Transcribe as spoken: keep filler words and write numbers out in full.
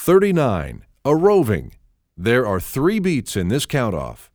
thirty-nine. A roving. There are three beats in this count-off.